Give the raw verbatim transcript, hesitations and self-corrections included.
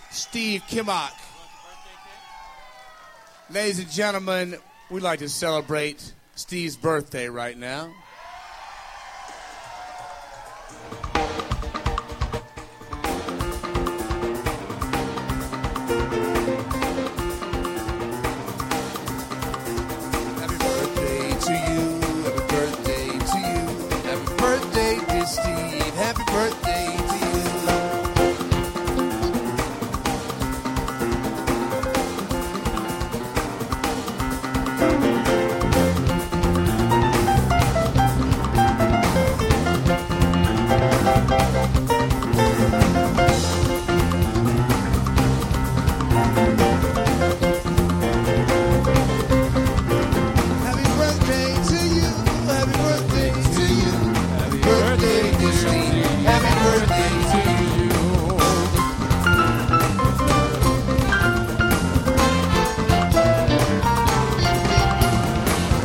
Steve Kimmock. Ladies and gentlemen, we'd like to celebrate Steve's birthday right now.